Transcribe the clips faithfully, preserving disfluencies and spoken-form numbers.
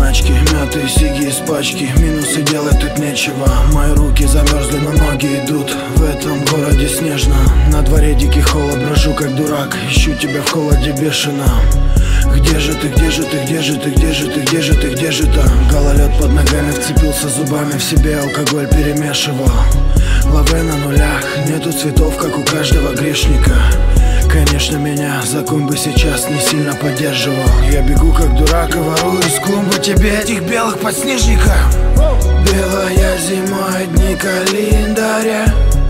заначки, мятые сиги из пачки. Минусы делать тут нечего. Мои руки замерзли, но ноги идут. В этом городе снежно. На дворе дикий холод, брожу как дурак. Ищу тебя в холоде бешено. Где же ты, где же ты, где же ты, где же ты, где же ты, где же ты? Гололед под ногами, вцепился зубами в себе, алкоголь перемешивал. Лавы на нулях, нету цветов, как у каждого грешника. Конечно, меня закон бы сейчас не сильно поддерживал. Я бегу как дурак и ворую из клумбы тебе этих белых подснежников. Белая зима, дни календаря.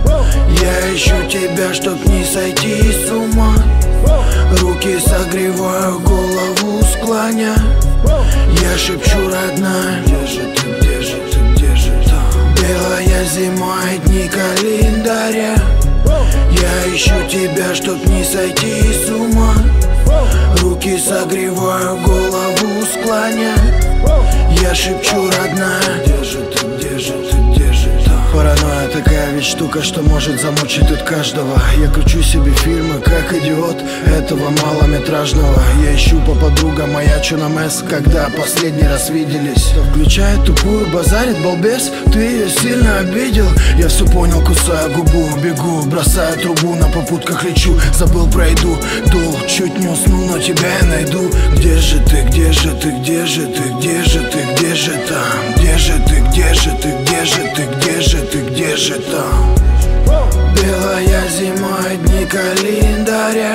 Я ищу тебя, чтоб не сойти с ума. Руки согреваю, голову склоня. Я шепчу, родная, где же ты, где же ты, где же ты? Белая зима, дни календаря. Я ищу тебя, чтоб не сойти с ума. Руки согреваю, голову склоня. Я шепчу, родная, где же ты, где же ты, где же ты? Паранойя такая ведь штука, что может замучить тут каждого. Я кручу себе фильмы, как идиот этого малометражного. Я ищу по подругам, маячу на МС, когда последний раз виделись. Включает тупую, базарит балбес, ты ее сильно обидел. Я все понял, кусаю губу, бегу, бросаю трубу, на попутках лечу. Забыл про еду, дул, чуть не уснул, но тебя я найду. Где же ты, где же ты, где же ты, где же ты, где же там? Где же ты, где же ты, где же ты, где же ты, где же там? Белая зима, дни календаря.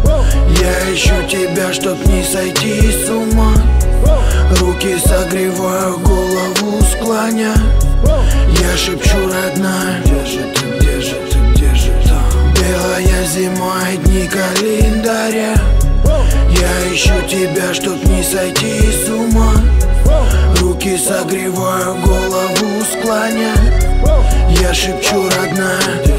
Я ищу тебя, чтоб не сойти с ума. Руки согреваю, голову склоня. Я шепчу, родная, где же ты, где же ты, где же там? Белая зима, дни календаря. Я ищу тебя, чтоб не сойти с ума. Руки согреваю, голову склоня. Я шепчу, родная.